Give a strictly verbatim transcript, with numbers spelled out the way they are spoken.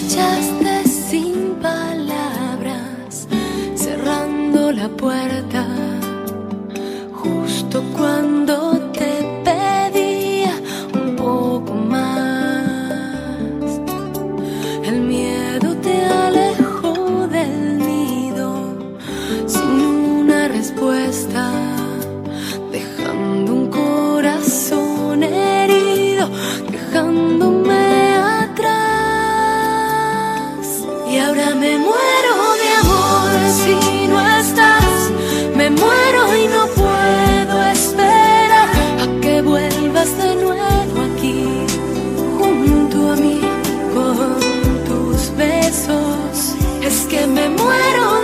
marchaste sin palabras, cerrando la puerta justo cuando te pedía un poco más. El miedo te alejó del nido sin una respuesta, dejando un corazón herido, dejándome atrás. Y ahora me muero de amor si no estás, me muero y no puedo esperar a que vuelvas de nuevo aquí, junto a mí, con tus besos. Es que me muero